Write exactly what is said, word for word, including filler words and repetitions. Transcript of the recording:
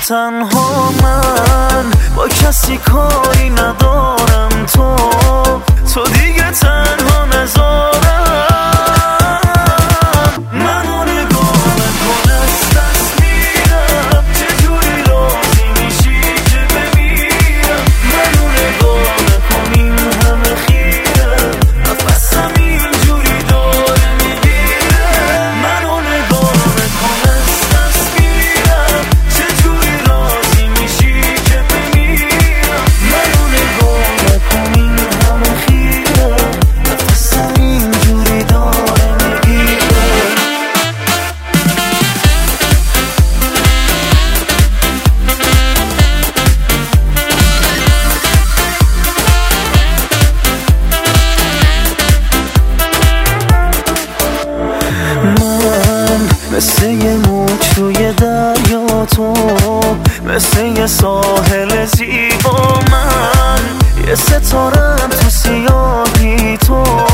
تنها من با کسی کاری ندارم، تو تو دیگه تنها نذارم. منو نگاه نکن از دست میرم، چجوری راضی میشی که بمیرم. منو نگاه نکن این همه خیره، نفسم اینجوری داره میگیره. منو نگاه نکن از دست میرم، چجوری راضی میشی که بمیرم. منو نگاه نکن این همه خیره، نفسم اینجوری داره میگیره. من مثل یه موج توی دریا، تو مثل یه ساحل زیبا. من یه ستارم تو سیاهی، تو